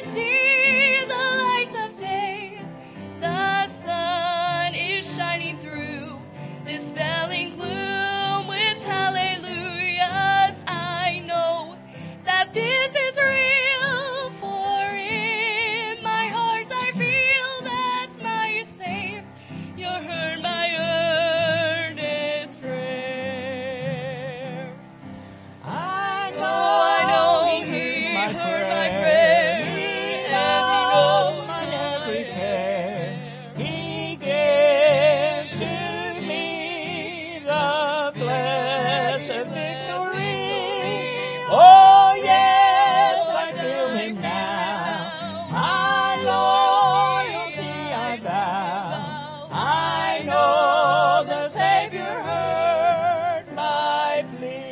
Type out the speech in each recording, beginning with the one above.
see the light of day. The sun is shining through, dispelling gloom with hallelujahs. I know that this is real, for in my heart I feel that my Savior heard my earnest prayer. I know He heard my prayer, and He knows my every care. He gives to me the blessed victory. Oh yes, I feel Him now. My loyalty I vow. I know the Savior heard my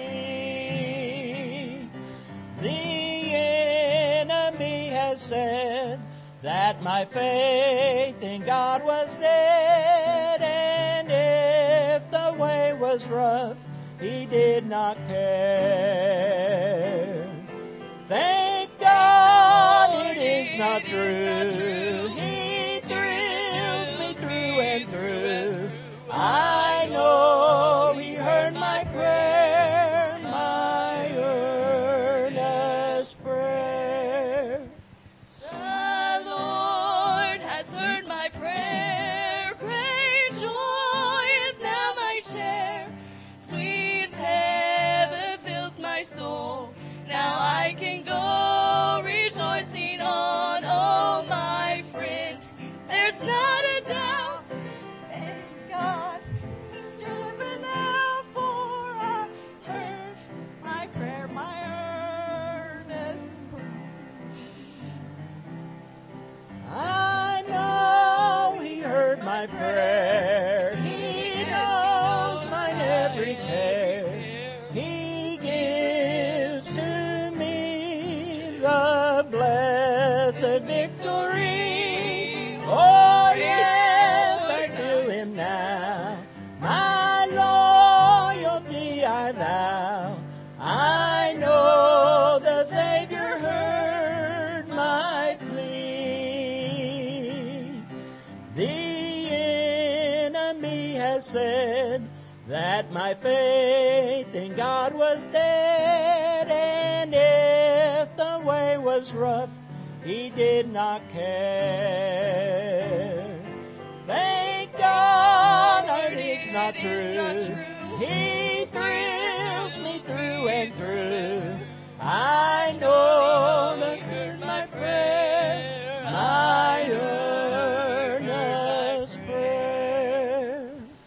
plea. The enemy has said that my faith in God was dead, and if the way was rough, He did not care. Thank God it is not true. He thrills me through and through. I know He heard my prayer, my earnest prayer. The Lord has heard my prayer. Great joy is now my share. Sweet heaven fills my soul. Now I can go rejoicing on. Oh, my friend, there's not a doubt. Thank God He's driven out, for I heard my prayer, my earnest prayer. I know He heard my prayer. He knows mine every care. He gives to me the blessed victory. Oh yes, I feel Him now. My loyalty I vow. I know the Savior heard my plea. The enemy has said that my faith in God was dead, and if the way was rough, He did not care. Thank God that it's not true. He thrills me through and through. I know that's heard my prayer, my earnest prayer.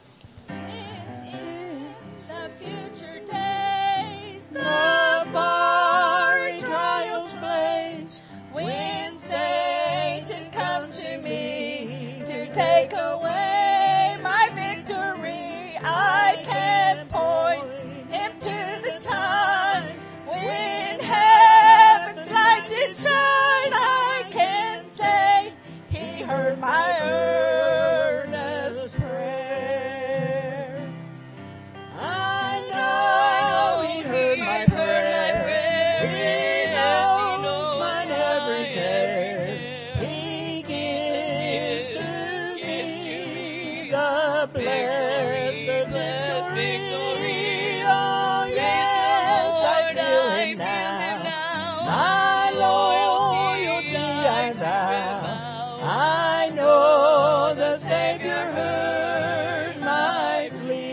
In the future days, the fiery trials blaze. When Satan comes to me to take away my victory, I can point him to the time when heaven's light did shine. I can say He heard my earnest prayer. I know He heard my prayer. He knows mine every care. He gives to me the blessed victory. Oh yes, I feel Him now. My loyalty I vow. I know the Savior heard my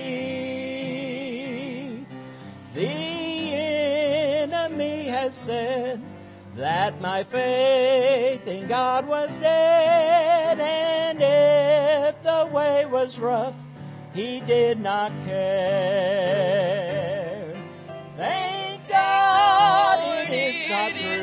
plea. The enemy has said that my faith in God was dead, and if the way was rough, He did not care. Thank God it is not true.